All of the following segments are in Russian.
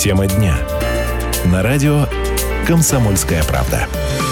Тема дня. На радио «Комсомольская правда».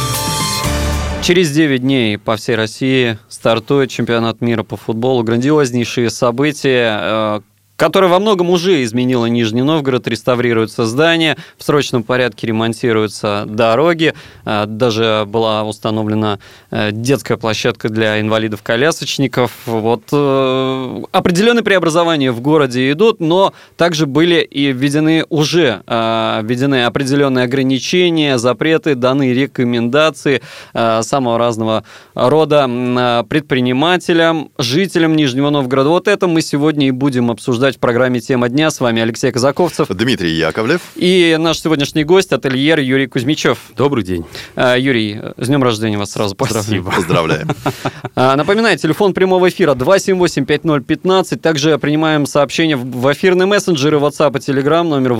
Через 9 дней по всей России стартует чемпионат мира по футболу. Грандиознейшие события, которое во многом уже изменило Нижний Новгород. Реставрируются здания, в срочном порядке ремонтируются дороги. Даже была установлена детская площадка для инвалидов-колясочников. Вот определенные преобразования в городе идут, но также были и введены определенные ограничения, запреты, даны рекомендации самого разного рода предпринимателям, жителям Нижнего Новгорода. Вот это мы сегодня и будем обсуждать в программе «Тема дня». С вами Алексей Казаковцев, Дмитрий Яковлев и наш сегодняшний гость, ательер Юрий Кузьмичев. Добрый день. Юрий, с днем рождения вас сразу поздравляю. Поздравляем. Напоминаю, телефон прямого эфира 278-5015. Также принимаем сообщения в эфирные мессенджеры WhatsApp и Telegram номер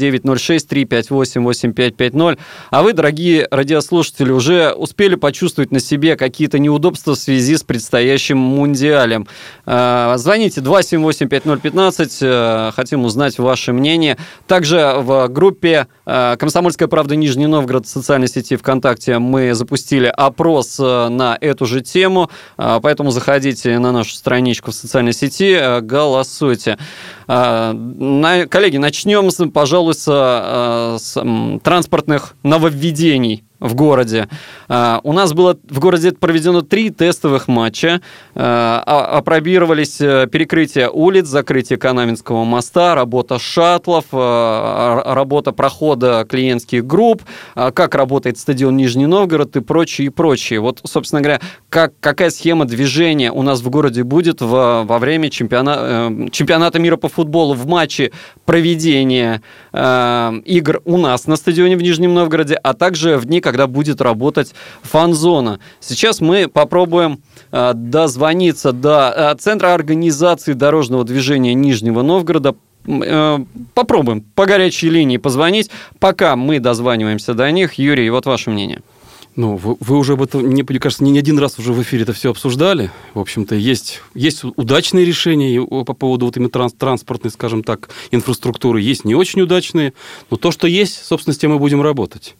8-906-358-8550. А вы, дорогие радиослушатели, уже успели почувствовать на себе какие-то неудобства в связи с предстоящим Мундиалем. Звоните 278-5015. Хотим узнать ваше мнение. Также в группе «Комсомольская правда. Нижний Новгород» в социальной сети ВКонтакте мы запустили опрос на эту же тему, поэтому заходите на нашу страничку в социальной сети, голосуйте. Коллеги, начнем, пожалуй, с транспортных нововведений в городе. У нас было в городе проведено 3 тестовых матча. Опробировались перекрытие улиц, закрытие Канавинского моста, работа шаттлов, работа прохода клиентских групп, как работает стадион Нижний Новгород и прочее, и прочее. Вот, собственно говоря, какая схема движения у нас в городе будет во время чемпионата мира по футболу в матче проведения игр у нас на стадионе в Нижнем Новгороде, а также в дни, когда будет работать фан-зона. Сейчас мы попробуем дозвониться до Центра организации дорожного движения Нижнего Новгорода. Попробуем по горячей линии позвонить. Пока мы дозваниваемся до них, Юрий, вот ваше мнение. Ну, вы уже об этом, мне кажется, не один раз уже в эфире это все обсуждали. В общем-то, есть удачные решения по поводу вот именно транспортной, скажем так, инфраструктуры, есть не очень удачные, но то, что есть, собственно, с тем мы будем работать.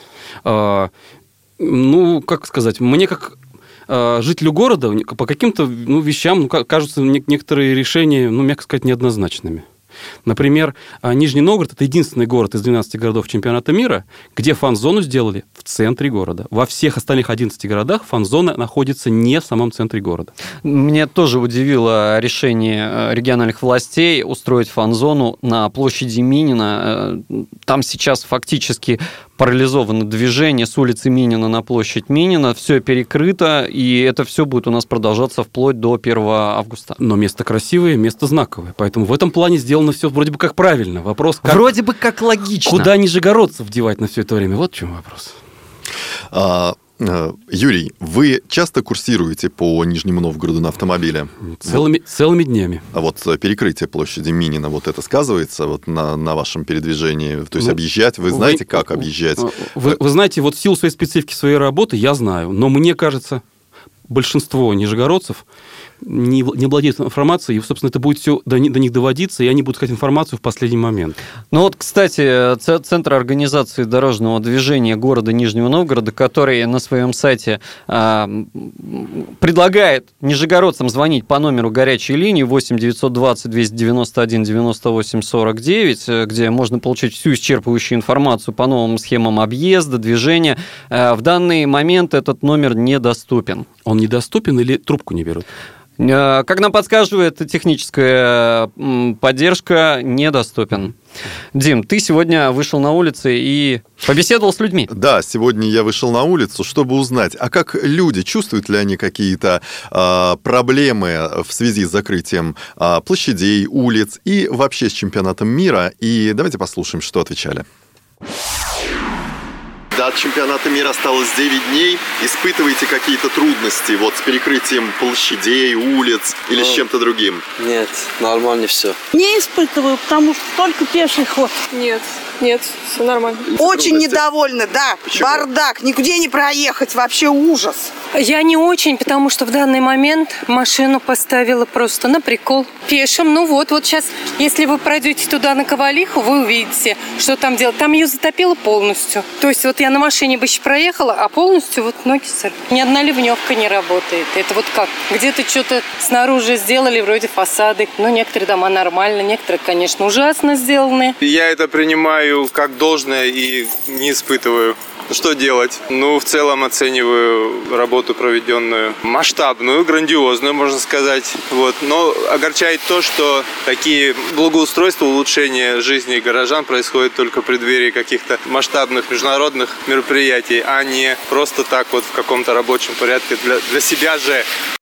Ну, как сказать, мне как жителю города по каким-то вещам кажутся некоторые решения, мягко сказать, неоднозначными. Например, Нижний Новгород – это единственный город из 12 городов чемпионата мира, где фан-зону сделали в центре города. Во всех остальных 11 городах фан-зона находится не в самом центре города. Меня тоже удивило решение региональных властей устроить фан-зону на площади Минина. Там сейчас фактически парализовано движение с улицы Минина на площадь Минина. Все перекрыто, и это все будет у нас продолжаться вплоть до 1 августа. Но место красивое, место знаковое. Поэтому в этом плане сделано все вроде бы как правильно. Вопрос, как... Вроде бы как логично. Куда нижегородцев девать на все это время? Вот в чем вопрос. Юрий, вы часто курсируете по Нижнему Новгороду на автомобиле? Целыми днями. А вот перекрытие площади Минина, вот это сказывается вот на вашем передвижении? То есть объезжать, вы знаете, как объезжать? Вы знаете, вот в силу своей специфики своей работы я знаю, но мне кажется, большинство нижегородцев не владеют информацией, и, собственно, это будет все до них доводиться, и они будут искать информацию в последний момент. Ну вот, кстати, Центр организации дорожного движения города Нижнего Новгорода, который на своем сайте предлагает нижегородцам звонить по номеру горячей линии 8-920-291-98-49, где можно получить всю исчерпывающую информацию по новым схемам объезда, движения. В данный момент этот номер недоступен. Он недоступен или трубку не берут? Как нам подсказывает техническая поддержка, недоступен. Дим, ты сегодня вышел на улицы и побеседовал с людьми. Да, сегодня я вышел на улицу, чтобы узнать, а как люди, чувствуют ли они какие-то проблемы в связи с закрытием площадей, улиц и вообще с чемпионатом мира. И давайте послушаем, что отвечали. До чемпионата мира осталось 9 дней. Испытываете какие-то трудности вот с перекрытием площадей, улиц или с чем-то другим? Нет, нормально все. Не испытываю, потому что только пеший ход. Нет, Нет, все нормально. Очень недовольны, да. Почему? Бардак, нигде не проехать, вообще ужас. Я не очень, потому что в данный момент машину поставила просто на прикол. Пешим, вот сейчас, если вы пройдете туда на Ковалиху, вы увидите, что там делать. Там ее затопило полностью. То есть вот я на машине бы еще проехала, а полностью вот ноги сорвали. Ни одна ливневка не работает. Это вот как? Где-то что-то снаружи сделали, вроде фасады. Но некоторые дома нормально, некоторые, конечно, ужасно сделаны. Я это принимаю как должное и не испытываю. Что делать? В целом оцениваю работу проведенную масштабную, грандиозную, можно сказать. Но огорчает то, что такие благоустройства, улучшения жизни горожан происходят только в преддверии каких-то масштабных международных мероприятий, а не просто так в каком-то рабочем порядке для себя же.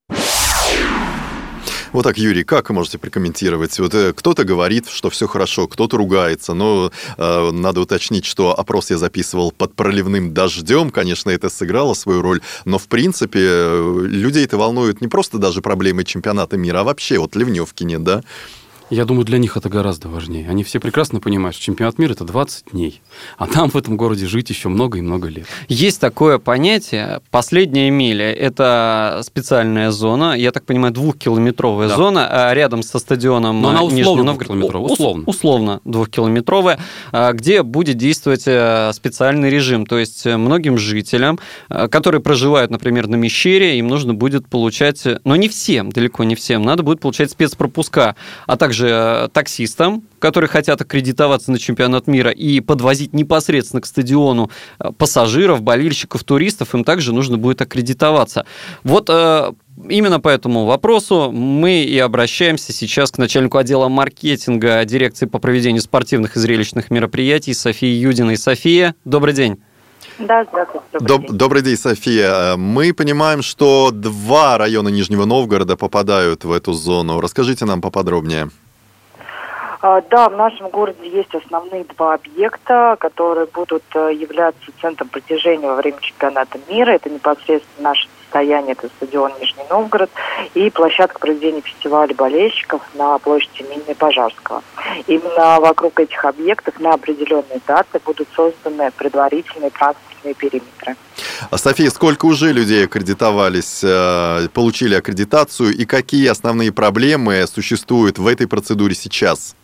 Вот так, Юрий, как вы можете прокомментировать? Кто-то говорит, что все хорошо, кто-то ругается, но надо уточнить, что опрос я записывал под проливным дождем, конечно, это сыграло свою роль, но, в принципе, людей-то волнуют не просто даже проблемы чемпионата мира, а вообще ливневки нет, да? Я думаю, для них это гораздо важнее. Они все прекрасно понимают, что чемпионат мира – это 20 дней, а нам в этом городе жить еще много и много лет. Есть такое понятие «последняя миля». Это специальная зона, я так понимаю, 2-километровая зона рядом со стадионом Нижний Новгород. Условно 2-километровая, где будет действовать специальный режим. То есть многим жителям, которые проживают, например, на Мещере, им нужно будет получать, но не всем, далеко не всем, надо будет получать спецпропуска, а также таксистам, которые хотят аккредитоваться на чемпионат мира и подвозить непосредственно к стадиону пассажиров, болельщиков, туристов, им также нужно будет аккредитоваться. Именно по этому вопросу мы и обращаемся сейчас к начальнику отдела маркетинга дирекции по проведению спортивных и зрелищных мероприятий Софии Юдиной. София, добрый день. Да, здравствуйте. Добрый день, София. Мы понимаем, что 2 района Нижнего Новгорода попадают в эту зону. Расскажите нам поподробнее. Да, в нашем городе есть основные 2 объекта, которые будут являться центром притяжения во время чемпионата мира. Это непосредственно наше состояние, это стадион Нижний Новгород и площадка проведения фестиваля болельщиков на площади имени Пожарского. Именно вокруг этих объектов на определенные даты будут созданы предварительные транспортные периметры. София, сколько уже людей аккредитовались, получили аккредитацию, и какие основные проблемы существуют в этой процедуре сейчас?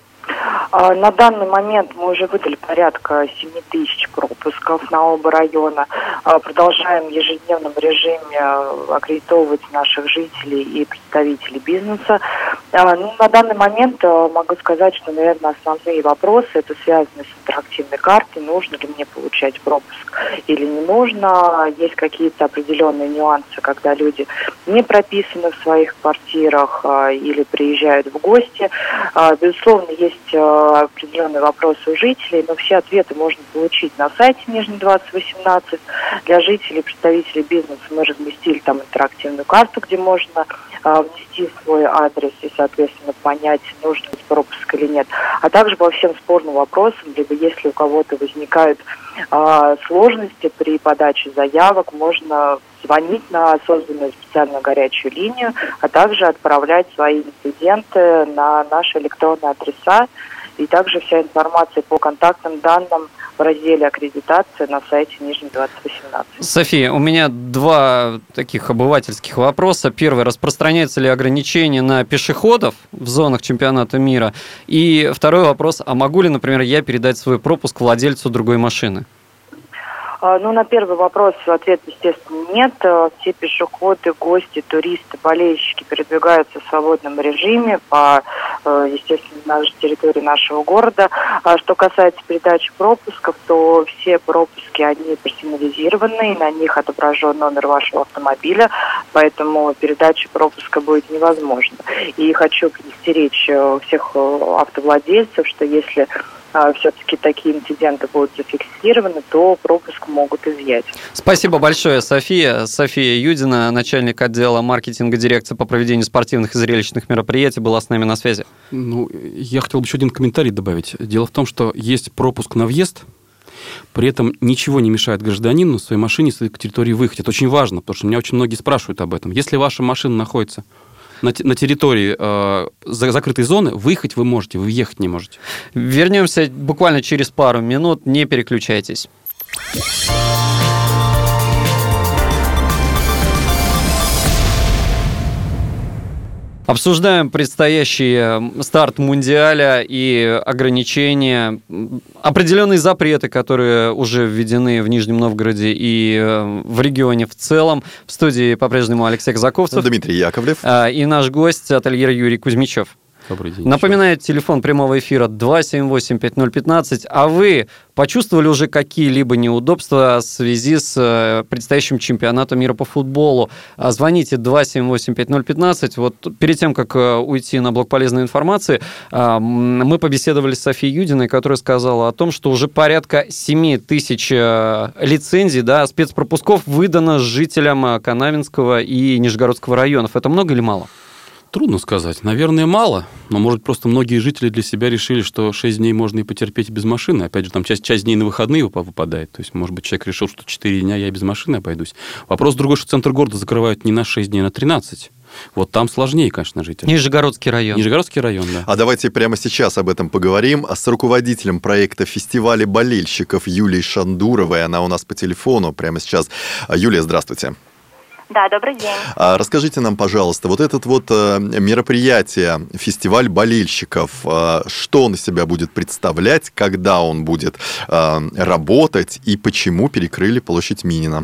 На данный момент мы уже выдали порядка 7 тысяч пропусков на оба района. Продолжаем в ежедневном режиме аккредитовывать наших жителей и представителей бизнеса. На данный момент могу сказать, что, наверное, основные вопросы это связаны с интерактивной картой. Нужно ли мне получать пропуск или не нужно. Есть какие-то определенные нюансы, когда люди не прописаны в своих квартирах или приезжают в гости. Безусловно, есть определенные вопросы у жителей, но все ответы можно получить на сайте Нижний 2018. Для жителей, представителей бизнеса мы разместили там интерактивную карту, где можно внести свой адрес и, соответственно, понять, нужен ли пропуск или нет. А также по всем спорным вопросам, либо если у кого-то возникают сложности при подаче заявок, можно звонить на созданную специальную горячую линию, а также отправлять свои инциденты на наши электронные адреса. И также вся информация по контактным данным в разделе аккредитации на сайте Нижний 2018. София, у меня 2 таких обывательских вопроса. Первый, распространяется ли ограничение на пешеходов в зонах чемпионата мира? И второй вопрос, а могу ли, например, я передать свой пропуск владельцу другой машины? На первый вопрос ответ, естественно, нет. Все пешеходы, гости, туристы, болельщики передвигаются в свободном режиме по, естественно, на территории нашего города. Что касается передачи пропусков, то все пропуски, они персонализированы, и на них отображен номер вашего автомобиля, поэтому передача пропуска будет невозможна. И хочу предостеречь всех автовладельцев, что если все-таки такие инциденты будут зафиксированы, то пропуск могут изъять. Спасибо большое, София. София Юдина, начальник отдела маркетинга дирекции по проведению спортивных и зрелищных мероприятий, была с нами на связи. Я хотел бы еще один комментарий добавить. Дело в том, что есть пропуск на въезд, при этом ничего не мешает гражданину на своей машине с этой территории выехать. Это очень важно, потому что меня очень многие спрашивают об этом. Если ваша машина находится на территории закрытой зоны, выехать вы можете, вы въехать не можете. Вернемся буквально через пару минут, не переключайтесь. Обсуждаем предстоящий старт Мундиаля и ограничения, определенные запреты, которые уже введены в Нижнем Новгороде и в регионе в целом. В студии по-прежнему Алексей Казаковцев, Дмитрий Яковлев и наш гость, ательер Юрий Кузьмичев. Добрый день. Напоминаю, телефон прямого эфира 278-5015. А вы почувствовали уже какие-либо неудобства в связи с предстоящим чемпионатом мира по футболу? Звоните 278-5015. Вот перед тем, как уйти на блок полезной информации, мы побеседовали с Софией Юдиной, которая сказала о том, что уже порядка 7 тысяч лицензий, да, спецпропусков выдано жителям Канавинского и Нижегородского районов. Это много или мало? Трудно сказать. Наверное, мало. Но, может, просто многие жители для себя решили, что 6 дней можно и потерпеть без машины. Опять же, там часть дней на выходные выпадает. То есть, может быть, человек решил, что 4 дня я без машины обойдусь. Вопрос другой, что центр города закрывают не на 6 дней, а на 13. Вот там сложнее, конечно, жить. Нижегородский район. Нижегородский район, да. А давайте прямо сейчас об этом поговорим с руководителем проекта фестиваля болельщиков Юлией Шандуровой. Она у нас по телефону прямо сейчас. Юлия, здравствуйте. Да, добрый день. Расскажите нам, пожалуйста, вот это вот мероприятие, фестиваль болельщиков, что он из себя будет представлять, когда он будет работать и почему перекрыли площадь Минина?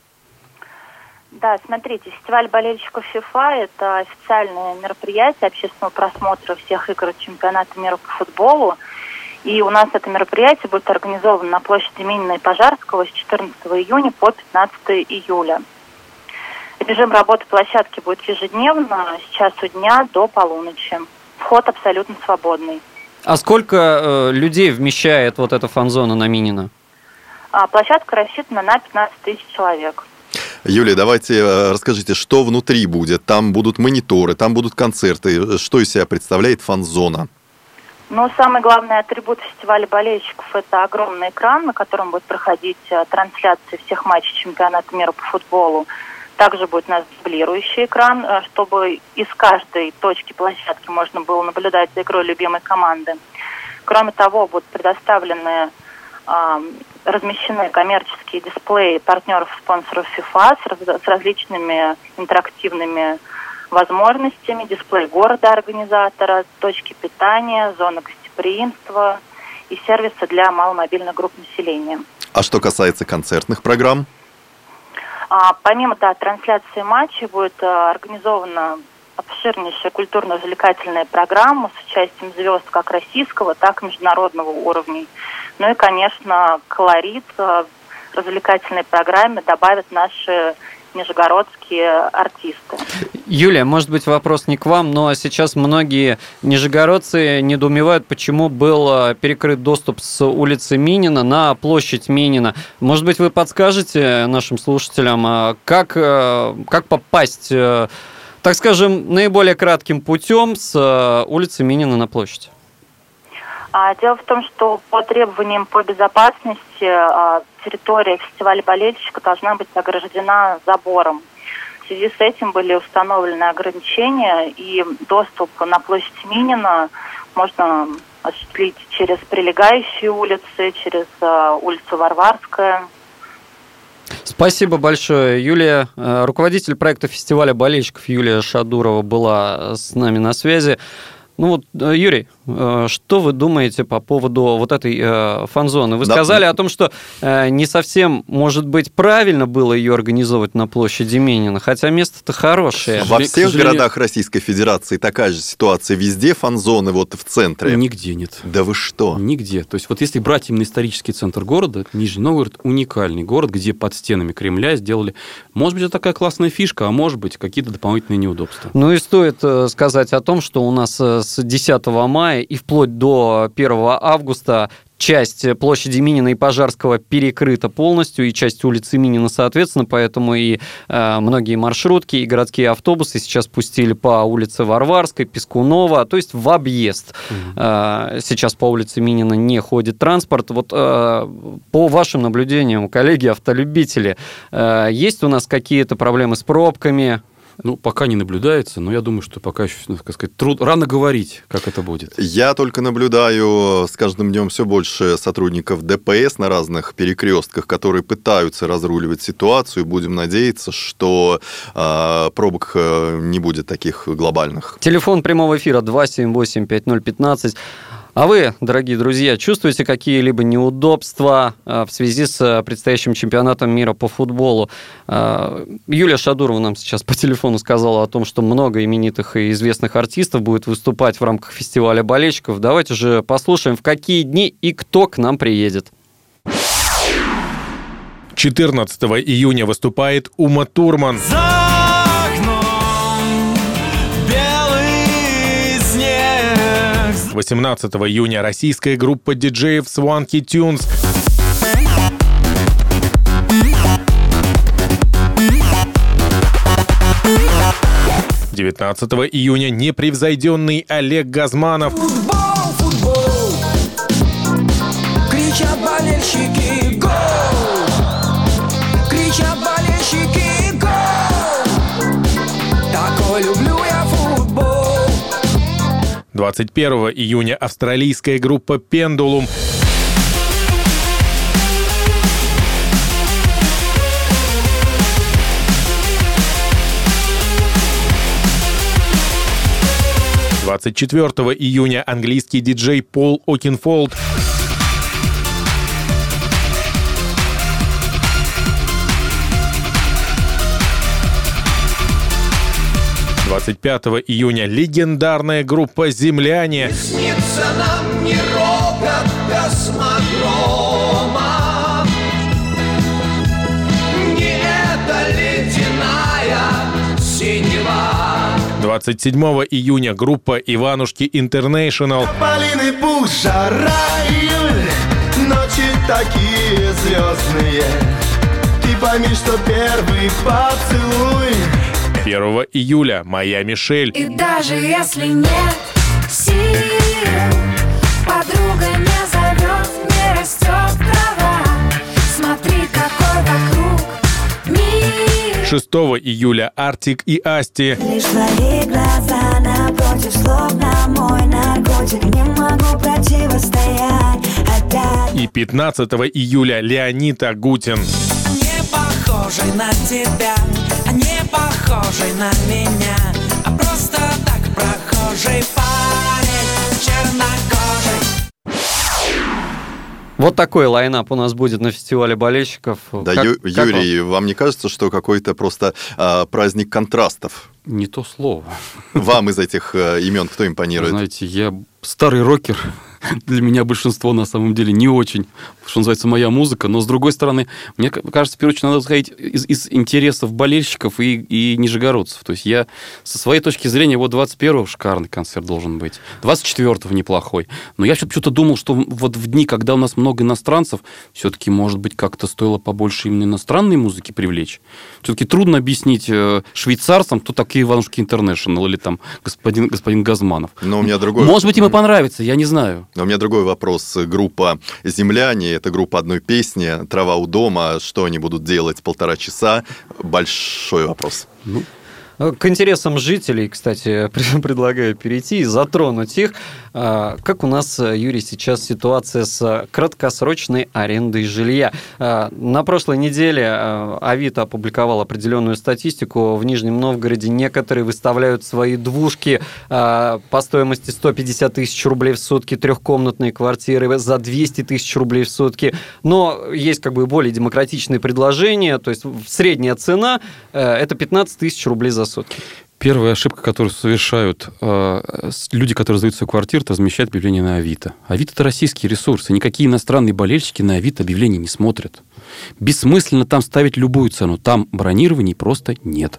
Да, смотрите, фестиваль болельщиков ФИФА – это официальное мероприятие общественного просмотра всех игр чемпионата мира по футболу. И у нас это мероприятие будет организовано на площади Минина и Пожарского с 14 июня по 15 июля. Режим работы площадки будет ежедневно с часу дня до полуночи. Вход абсолютно свободный. А сколько людей вмещает вот эта фан-зона на Минина? Площадка рассчитана на 15 тысяч человек. Юлия, давайте расскажите, что внутри будет? Там будут мониторы, там будут концерты. Что из себя представляет фан-зона? Ну, самый главный атрибут фестиваля болельщиков – это огромный экран, на котором будет проходить трансляции всех матчей чемпионата мира по футболу. Также будет у нас дублирующий экран, чтобы из каждой точки площадки можно было наблюдать за игрой любимой команды. Кроме того, будут предоставлены, размещены коммерческие дисплеи партнеров-спонсоров FIFA с различными интерактивными возможностями, дисплей города-организатора, точки питания, зона гостеприимства и сервисы для маломобильных групп населения. А что касается концертных программ? Помимо трансляции матчей будет организована обширнейшая культурно-развлекательная программа с участием звезд как российского, так и международного уровней. Ну и, конечно, колорит в развлекательной программе добавят наши нижегородские артисты. Юлия, может быть, вопрос не к вам, но сейчас многие нижегородцы недоумевают, почему был перекрыт доступ с улицы Минина на площадь Минина. Может быть, вы подскажете нашим слушателям, как попасть, так скажем, наиболее кратким путем с улицы Минина на площадь? Дело в том, что по требованиям по безопасности территория фестиваля болельщика должна быть ограждена забором. В связи с этим были установлены ограничения, и доступ на площадь Минина можно осуществить через прилегающие улицы, через улицу Варварская. Спасибо большое, Юлия. Руководитель проекта фестиваля болельщиков Юлия Шандурова была с нами на связи. Ну вот, Юрий, что вы думаете по поводу вот этой фан-зоны? Вы сказали о том, что не совсем, может быть, правильно было ее организовывать на площади Минина, хотя место-то хорошее. Во всех городах Российской Федерации такая же ситуация. Везде фан-зоны вот в центре. Нигде нет. Да вы что? Нигде. То есть вот если брать именно исторический центр города, Нижний Новгород уникальный город, где под стенами Кремля сделали, может быть, это такая классная фишка, а может быть, какие-то дополнительные неудобства. Ну и стоит сказать о том, что у нас с 10 мая и вплоть до 1 августа часть площади Минина и Пожарского перекрыта полностью, и часть улицы Минина, соответственно, поэтому и многие маршрутки, и городские автобусы сейчас пустили по улице Варварской, Пискунова, то есть в объезд. Сейчас по улице Минина не ходит транспорт. Вот по вашим наблюдениям, коллеги, автолюбители, есть у нас какие-то проблемы с пробками? Ну, пока не наблюдается, но я думаю, что пока еще, так сказать, рано говорить, как это будет. Я только наблюдаю с каждым днем все больше сотрудников ДПС на разных перекрестках, которые пытаются разруливать ситуацию. Будем надеяться, что пробок не будет таких глобальных. Телефон прямого эфира 278-5015. А вы, дорогие друзья, чувствуете какие-либо неудобства в связи с предстоящим чемпионатом мира по футболу? Юлия Шадурова нам сейчас по телефону сказала о том, что много именитых и известных артистов будет выступать в рамках фестиваля болельщиков. Давайте же послушаем, в какие дни и кто к нам приедет. 14 июня выступает Ума Турман. 18 июня российская группа диджеев Swanky Tunes. 19 июня непревзойденный Олег Газманов. Футбол, футбол, кричат болельщики, гол! Кричат болельщики, гол! Такой люблю я футбол. 21 июня австралийская группа «Пендулум». 24 июня английский диджей Пол Окинфолд. 25 июня легендарная группа «Земляне». Снится нам не рокот космодрома, не эта ледяная синева. 27 июня группа «Иванушки Интернейшнл». Полины пусть, жара, июль, ночи такие звездные. Ты пойми, что первый поцелуй. 1 июля «Моя Мишель». И даже если нет сил, подруга не зовет, не растет трава. Смотри, какой вокруг мир. 6 июля «Артик и Асти». Лишь твои глаза напротив, словно мой наркотик. Не могу противостоять опять. И 15 июля Леонид Агутин. Не похожий на тебя, не похожий на меня, а просто так прохожий парень, чернокожий. Вот такой лайнап у нас будет на фестивале болельщиков. Да, Юрий, вам не кажется, что какой-то просто праздник контрастов? Не то слово. Вам из этих имен кто импонирует? Знаете, я старый рокер. Для меня большинство, на самом деле, не очень, что называется, моя музыка. Но, с другой стороны, мне кажется, в первую очередь, надо исходить из интересов болельщиков и нижегородцев. То есть я, со своей точки зрения, вот 21-го шикарный концерт должен быть, 24-го неплохой. Но я что-то думал, что вот в дни, когда у нас много иностранцев, все-таки, может быть, как-то стоило побольше именно иностранной музыки привлечь. Все-таки трудно объяснить швейцарцам, кто такие Иванушки Интернешнл или там господин Газманов. Но у меня другой... Может быть, им и понравится, я не знаю. Но у меня другой вопрос. Группа «Земляне» — это группа одной песни, «Трава у дома». Что они будут делать 1,5 часа? Большой вопрос. К интересам жителей, кстати, предлагаю перейти и затронуть их. Как у нас, Юрий, сейчас ситуация с краткосрочной арендой жилья? На прошлой неделе Авито опубликовал определенную статистику. В Нижнем Новгороде некоторые выставляют свои двушки по стоимости 150 тысяч рублей в сутки, трехкомнатные квартиры за 200 тысяч рублей в сутки. Но есть как бы более демократичные предложения. То есть средняя цена – это 15 тысяч рублей за сутки. Первая ошибка, которую совершают люди, которые сдают свою квартиру, это размещать объявления на Авито. Авито – это российский ресурс, и никакие иностранные болельщики на Авито объявлений не смотрят. Бессмысленно там ставить любую цену. Там бронирований просто нет.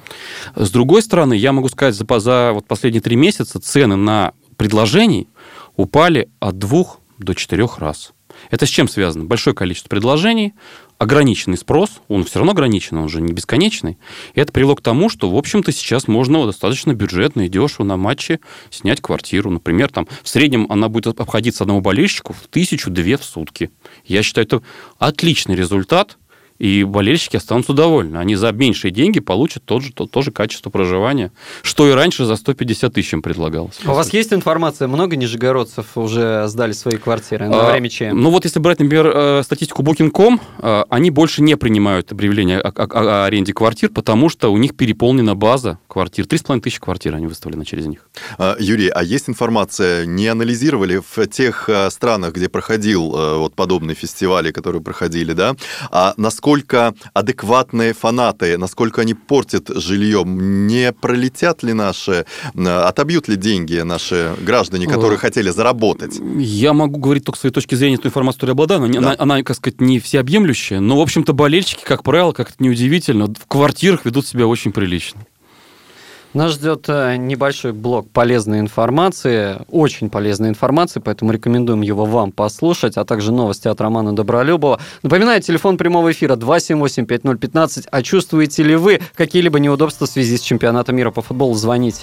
С другой стороны, я могу сказать, за вот последние 3 месяца цены на предложений упали от 2 до 4 раз. Это с чем связано? Большое количество предложений, ограниченный спрос, он все равно ограничен, он же не бесконечный. И это привело к тому, что, в общем-то, сейчас можно достаточно бюджетно и дешево на матче снять квартиру. Например, там, в среднем она будет обходиться одному болельщику в 1000-2 в сутки. Я считаю, это отличный результат. И болельщики останутся довольны. Они за меньшие деньги получат тоже качество проживания, что и раньше за 150 тысяч им предлагалось. У вас есть информация, много нижегородцев уже сдали свои квартиры на время ЧМ? Ну вот если брать, например, статистику Booking.com, они больше не принимают объявления о аренде квартир, потому что у них переполнена база квартир. 3,5 тысячи квартир они выставлены через них. Юрий, а есть информация, не анализировали в тех странах, где проходил вот подобные фестивали, которые проходили, да, а насколько адекватные фанаты, насколько они портят жилье, не пролетят ли отобьют ли деньги наши граждане, которые хотели заработать? Я могу говорить только с своей точки зрения, ту информацию, которую я обладаю, она, как сказать, не всеобъемлющая, но, в общем-то, болельщики, как правило, как это неудивительно, в квартирах ведут себя очень прилично. Нас ждет небольшой блок полезной информации, очень полезной информации, поэтому рекомендуем его вам послушать, а также новости от Романа Добролюбова. Напоминаю, телефон прямого эфира 278-5015. А чувствуете ли вы какие-либо неудобства в связи с чемпионатом мира по футболу? Звоните.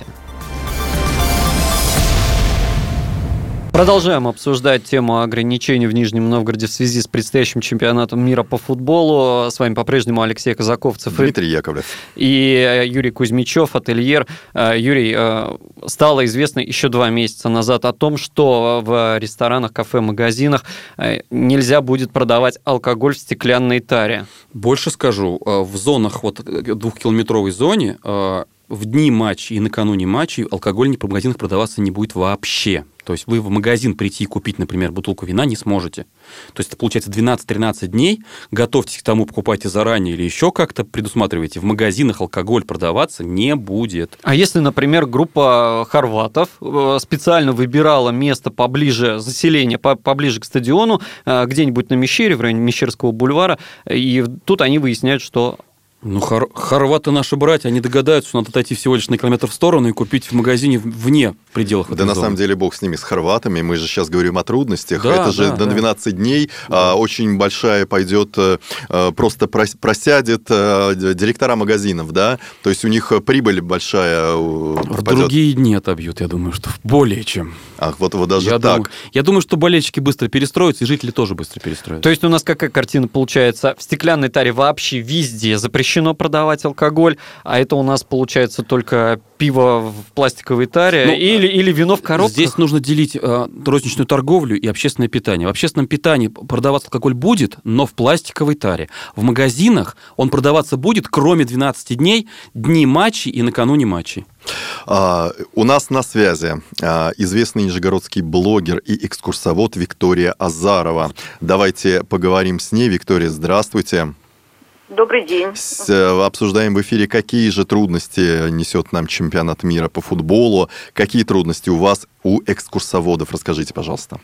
Продолжаем обсуждать тему ограничений в Нижнем Новгороде в связи с предстоящим чемпионатом мира по футболу. С вами по-прежнему Алексей Казаковцев, Дмитрий Яковлев и Юрий Кузьмичев, ательер. Юрий, стало известно еще 2 месяца назад о том, что в ресторанах, кафе, магазинах нельзя будет продавать алкоголь в стеклянной таре. Больше скажу, в зонах, 2-километровой зоне, в дни матчей и накануне матчей алкоголь в магазинах продаваться не будет вообще. То есть вы в магазин прийти и купить, например, бутылку вина не сможете. То есть это получается 12-13 дней. Готовьтесь к тому, покупайте заранее или еще как-то предусматривайте. В магазинах алкоголь продаваться не будет. А если, например, группа хорватов специально выбирала место поближе, заселение поближе к стадиону, где-нибудь на Мещере, в районе Мещерского бульвара, и тут они выясняют, что... Ну, хорваты наши братья, они догадаются, что надо отойти всего лишь на километр в сторону и купить в магазине вне пределов этой зоны. Да, на самом деле, бог с ними, с хорватами. Мы же сейчас говорим о трудностях. Это же до 12 дней очень большая пойдет, просто просядет директора магазинов, да? То есть у них прибыль большая пропадет. В другие дни отобьют, я думаю, что более чем. Ах, вот даже так. Я думаю, что болельщики быстро перестроятся, и жители тоже быстро перестроятся. То есть у нас какая картина получается? В стеклянной таре вообще везде запрещено продавать алкоголь, а это у нас получается только пиво в пластиковой таре или вино в коробках? Здесь нужно делить розничную торговлю и общественное питание. В общественном питании продаваться алкоголь будет, но в пластиковой таре. В магазинах он продаваться будет, кроме 12 дней, дни матчей и накануне матчей. У нас на связи известный нижегородский блогер и экскурсовод Виктория Азарова. Давайте поговорим с ней. Виктория, здравствуйте. Добрый день. Обсуждаем в эфире, какие же трудности несет нам чемпионат мира по футболу. Какие трудности у вас, у экскурсоводов? Расскажите, пожалуйста.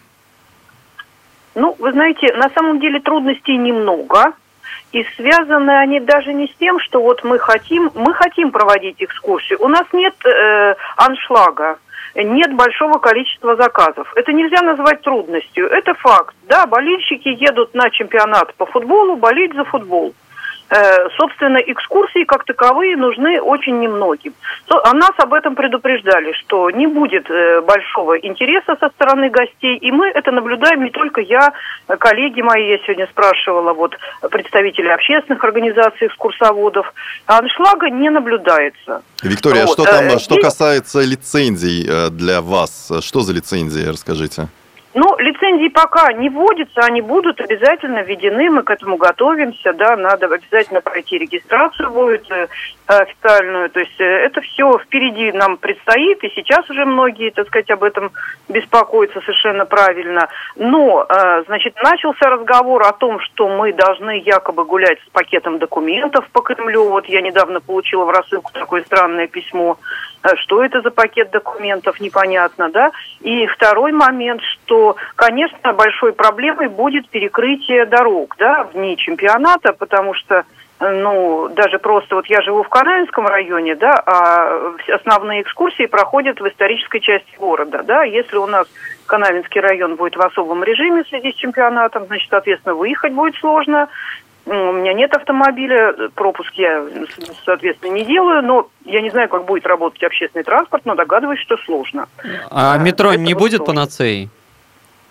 Ну, вы знаете, на самом деле трудностей немного. И связаны они даже не с тем, что вот мы хотим проводить экскурсии. У нас нет аншлага. Нет большого количества заказов. Это нельзя назвать трудностью. Это факт. Да, болельщики едут на чемпионат по футболу, болеть за футбол. Собственно, экскурсии как таковые нужны очень немногим. А нас об этом предупреждали, что не будет большого интереса со стороны гостей, и мы это наблюдаем, не только я, коллеги мои, я сегодня спрашивала, представители общественных организаций, экскурсоводов, аншлага не наблюдается. Виктория, что там, что касается лицензий для вас, что за лицензии, расскажите? Ну, лицензии пока не вводятся, они будут обязательно введены, мы к этому готовимся, да, надо обязательно пройти регистрацию будет официальную, то есть это все впереди нам предстоит, и сейчас уже многие, так сказать, об этом беспокоятся совершенно правильно. Но, значит, начался разговор о том, что мы должны якобы гулять с пакетом документов по Кремлю, вот я недавно получила в рассылку такое странное письмо, что это за пакет документов, непонятно, да, и второй момент, что, конечно, большой проблемой будет перекрытие дорог, да, в дни чемпионата, потому что, даже просто, я живу в Канавинском районе, да, а основные экскурсии проходят в исторической части города, да, если у нас Канавинский район будет в особом режиме в связи с чемпионатом, значит, соответственно, выехать будет сложно. У меня нет автомобиля, пропуск я, соответственно, не делаю, но я не знаю, как будет работать общественный транспорт, но догадываюсь, что сложно. А метро не будет панацеей?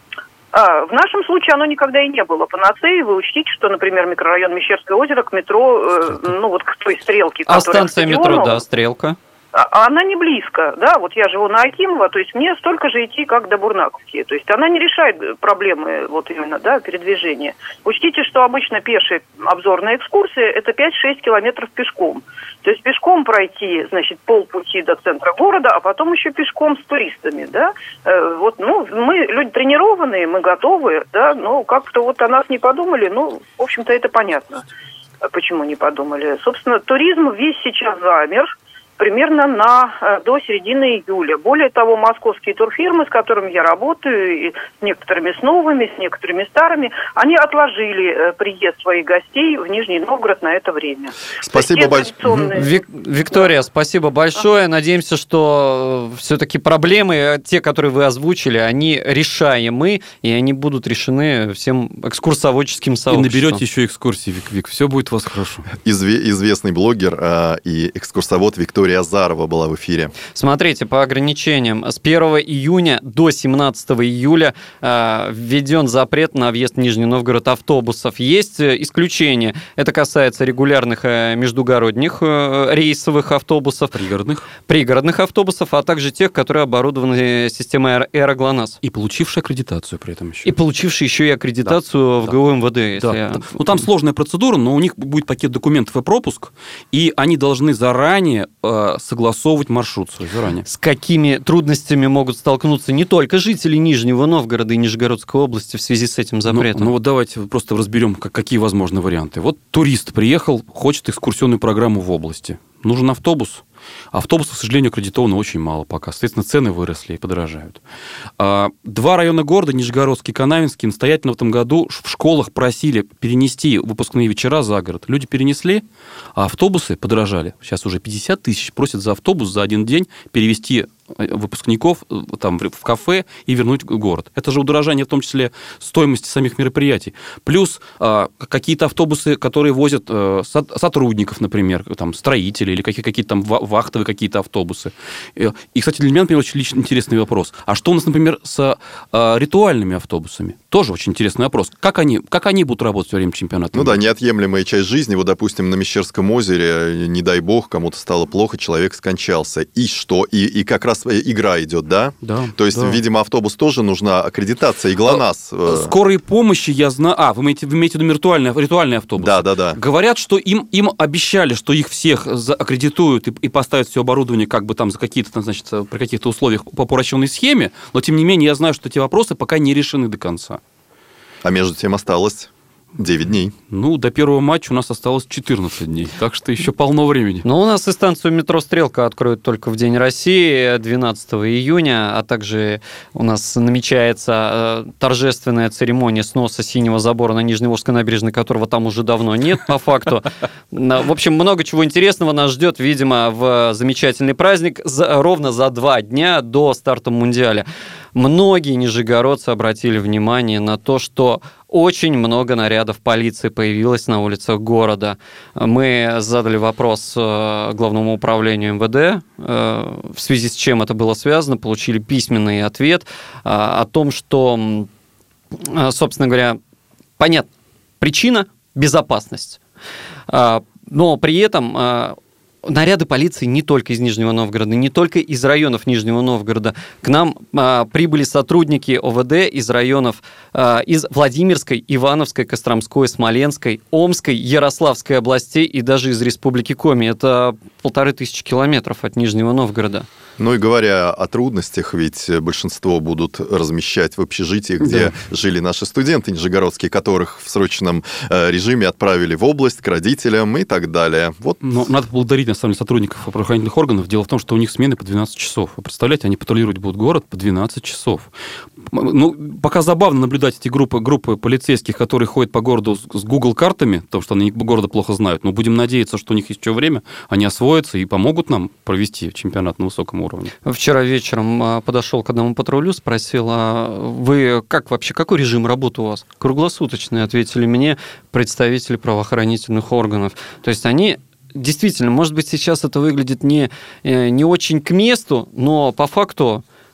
В нашем случае оно никогда и не было панацеей. Вы учтите, что, например, микрорайон Мещерское озеро к метро, к той стрелке, которая... А станция метро, да, стрелка. Она не близко, да, вот я живу на Акимова, то есть мне столько же идти, как до Бурнаковки, то есть она не решает проблемы вот именно, да, передвижения. Учтите, что обычно пешая обзорная экскурсия – это 5-6 километров пешком, то есть пешком пройти, значит, полпути до центра города, а потом еще пешком с туристами, да, мы люди тренированные, мы готовы, да, но как-то вот о нас не подумали, в общем-то, это понятно, почему не подумали. Собственно, туризм весь сейчас замер, примерно до середины июля. Более того, московские турфирмы, с которыми я работаю, и с некоторыми с новыми, с некоторыми старыми, они отложили приезд своих гостей в Нижний Новгород на это время. Спасибо большое. Виктория, спасибо большое. Надеемся, что все-таки проблемы, те, которые вы озвучили, они решаемы, и они будут решены всем экскурсоводческим сообществом. И наберете еще экскурсии, Вик. Все будет у вас хорошо. Известный блогер и экскурсовод Виктория Азарова была в эфире. Смотрите, по ограничениям. С 1 июня до 17 июля введен запрет на въезд в Нижний Новгород автобусов. Есть исключения. Это касается регулярных междугородних рейсовых автобусов. Пригородных автобусов, а также тех, которые оборудованы системой АэроГЛОНАСС. И получившие аккредитацию при этом еще. И получившие еще и аккредитацию в ГУ МВД. Там сложная процедура, но у них будет пакет документов и пропуск, и они должны заранее согласовывать маршрут свой заранее. С какими трудностями могут столкнуться не только жители Нижнего Новгорода и Нижегородской области в связи с этим запретом? Давайте просто разберем, какие возможны варианты. Вот турист приехал, хочет экскурсионную программу в области. Нужен автобус. Автобусов, к сожалению, аккредитовано очень мало пока. Соответственно, цены выросли и подорожают. 2 района города, Нижегородский и Канавинский, настоятельно в этом году в школах просили перенести выпускные вечера за город. Люди перенесли, а автобусы подорожали. Сейчас уже 50 тысяч просят за автобус за один день перевести выпускников там, в кафе и вернуть в город. Это же удорожание, в том числе, стоимости самих мероприятий. Плюс какие-то автобусы, которые возят сотрудников, например, там, строителей или какие-то там вахтовые какие-то автобусы. И, кстати, для меня, например, очень лично интересный вопрос. А что у нас, например, с ритуальными автобусами? Тоже очень интересный вопрос. Как они будут работать во время чемпионата? Неотъемлемая часть жизни. Вот, допустим, на Мещерском озере, не дай бог, кому-то стало плохо, человек скончался. И что? И как раз игра идет, да? Да. То есть, видимо, автобус тоже нужна аккредитация и ГЛОНАСС. Скорой помощи, я знаю... вы имеете в виду ритуальный автобус? Да. Говорят, что им обещали, что их всех аккредитуют и поставят все оборудование как бы там за какие-то, значит, при каких-то условиях по упрощенной схеме, но, тем не менее, я знаю, что эти вопросы пока не решены до конца. А между тем осталось 9 дней. До первого матча у нас осталось 14 дней, так что еще полно времени. У нас и станцию метро «Стрелка» откроют только в День России, 12 июня, а также у нас намечается торжественная церемония сноса синего забора на Нижневолжской набережной, которого там уже давно нет, по факту. В общем, много чего интересного нас ждет, видимо, в замечательный праздник ровно за 2 дня до старта Мундиаля. Многие нижегородцы обратили внимание на то, что очень много нарядов полиции появилось на улицах города. Мы задали вопрос Главному управлению МВД, в связи с чем это было связано, получили письменный ответ о том, что, собственно говоря, понятна причина – безопасность. Но при этом наряды полиции не только из Нижнего Новгорода, не только из районов Нижнего Новгорода. К нам прибыли сотрудники ОВД из районов из Владимирской, Ивановской, Костромской, Смоленской, Омской, Ярославской областей и даже из Республики Коми. Это 1500 километров от Нижнего Новгорода. И говоря о трудностях, ведь большинство будут размещать в общежитиях, где жили наши студенты нижегородские, которых в срочном режиме отправили в область к родителям и так далее. Но надо поблагодарить, на самом деле, сотрудников правоохранительных органов. Дело в том, что у них смены по 12 часов. Вы представляете, они патрулировать будут город по 12 часов. Пока забавно наблюдать эти группы полицейских, которые ходят по городу с Google-картами, потому что они города плохо знают. Но будем надеяться, что у них есть еще время, они освоятся и помогут нам провести чемпионат на высоком уровне. Вчера вечером подошел к одному патрулю, спросил, а вы какой режим работы у вас? Круглосуточный, ответили мне представители правоохранительных органов. То есть они действительно, может быть, сейчас это выглядит не очень к месту, но по факту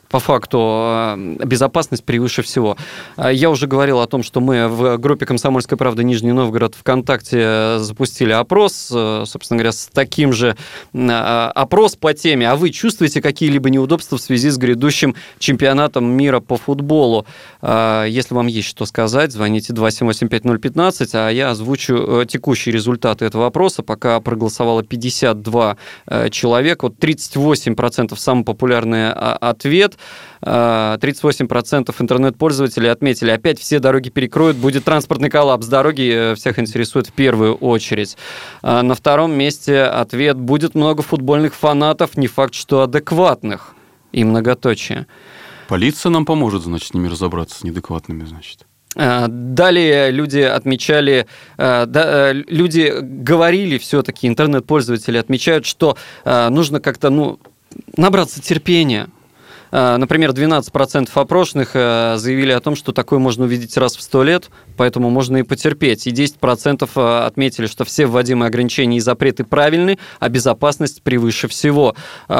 по факту безопасность превыше всего. Я уже говорил о том, что мы в группе «Комсомольская правда» Нижний Новгород ВКонтакте запустили опрос, собственно говоря, с таким же опрос по теме. А вы чувствуете какие-либо неудобства в связи с грядущим чемпионатом мира по футболу? Если вам есть что сказать, звоните 278-5015, а я озвучу текущие результаты этого опроса. Пока проголосовало 52 человека, вот 38% самый популярный ответ, 38% интернет-пользователей отметили, опять все дороги перекроют, будет транспортный коллапс. Дороги всех интересуют в первую очередь. На втором месте ответ: будет много футбольных фанатов, не факт, что адекватных. И многоточие. Полиция нам поможет, значит, с ними разобраться, с неадекватными, значит. Далее люди отмечали, люди говорили все-таки, интернет-пользователи отмечают, что нужно как-то, набраться терпения. Например, 12% опрошенных заявили о том, что такое можно увидеть раз в 100 лет, поэтому можно и потерпеть. И 10% отметили, что все вводимые ограничения и запреты правильны, а безопасность превыше всего.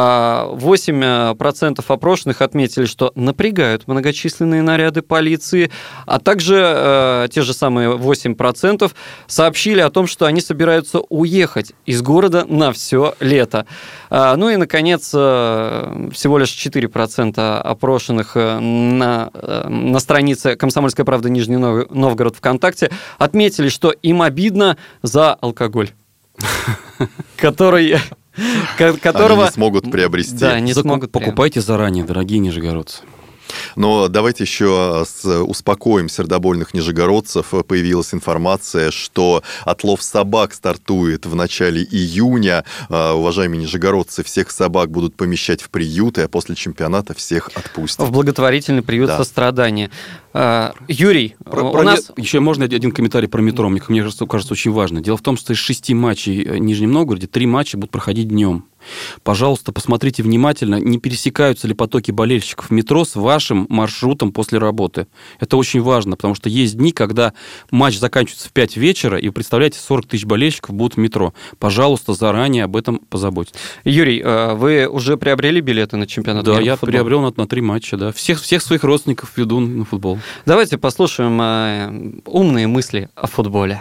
8% опрошенных отметили, что напрягают многочисленные наряды полиции, а также те же самые 8% сообщили о том, что они собираются уехать из города на все лето. Ну и, наконец, всего лишь 4% опрошенных на странице «Комсомольская правда» Нижний Новгород ВКонтакте отметили, что им обидно за алкоголь, которого... Они не смогут приобрести. Да, не смогут. Покупайте заранее, дорогие нижегородцы. Но давайте еще успокоим сердобольных нижегородцев. Появилась информация, что отлов собак стартует в начале июня. Уважаемые нижегородцы, всех собак будут помещать в приюты, а после чемпионата всех отпустят. В благотворительный приют сострадания. Юрий, у нас... Еще можно один комментарий про метро? Мне кажется, очень важно. Дело в том, что из 6 матчей в Нижнем Новгороде 3 матча будут проходить днем. Пожалуйста, посмотрите внимательно, не пересекаются ли потоки болельщиков в метро с вашим маршрутом после работы. Это очень важно, потому что есть дни, когда матч заканчивается в 5 вечера, и, вы представляете, 40 тысяч болельщиков будут в метро. Пожалуйста, заранее об этом позаботьтесь. Юрий, вы уже приобрели билеты на чемпионат мира? Да, я приобрел на 3 матча, да. Всех своих родственников веду на футбол. Давайте послушаем умные мысли о футболе.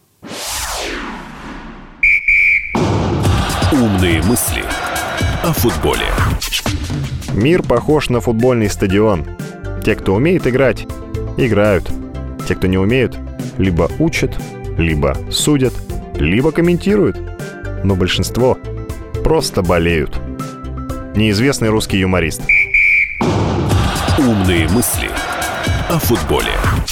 Умные мысли о футболе. Мир похож на футбольный стадион. Те, кто умеет играть, играют. Те, кто не умеют, либо учат, либо судят, либо комментируют. Но большинство просто болеют. Неизвестный русский юморист. Умные мысли о футболе.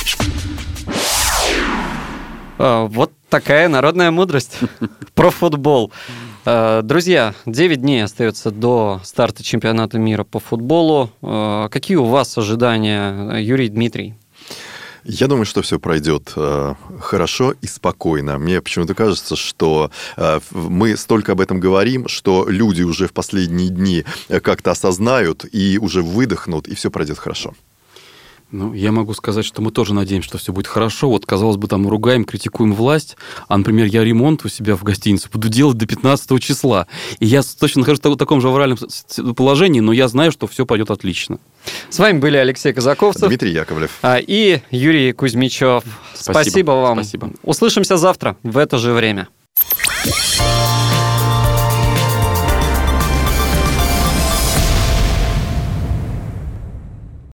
Вот такая народная мудрость про футбол. Друзья, 9 дней остается до старта чемпионата мира по футболу. Какие у вас ожидания, Юрий, Дмитрий? Я думаю, что все пройдет хорошо и спокойно. Мне почему-то кажется, что мы столько об этом говорим, что люди уже в последние дни как-то осознают и уже выдохнут, и все пройдет хорошо. Я могу сказать, что мы тоже надеемся, что все будет хорошо. Вот, казалось бы, там ругаем, критикуем власть, а, например, я ремонт у себя в гостинице буду делать до 15 числа. И я точно нахожусь в таком же авральном положении, но я знаю, что все пойдет отлично. С вами были Алексей Казаковцев, Дмитрий Яковлев и Юрий Кузьмичев. Спасибо вам. Спасибо. Услышимся завтра в это же время.